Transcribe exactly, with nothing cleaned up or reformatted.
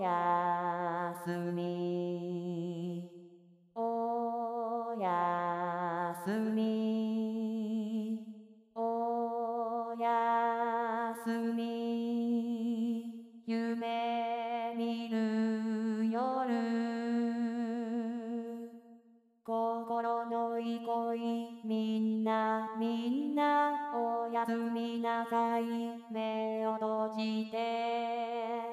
やすみおやすみおやすみ夢見る夜心の憩いみんなみんなおやすみなさい目を閉じて